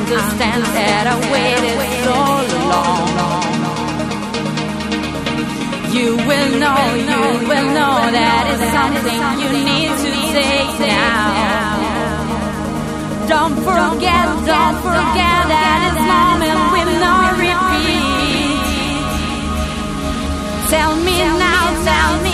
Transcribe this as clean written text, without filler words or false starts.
understand that I waited so long. You will know that it's something you need to take now. Don't forget that it's moment with no repeat. Tell me now,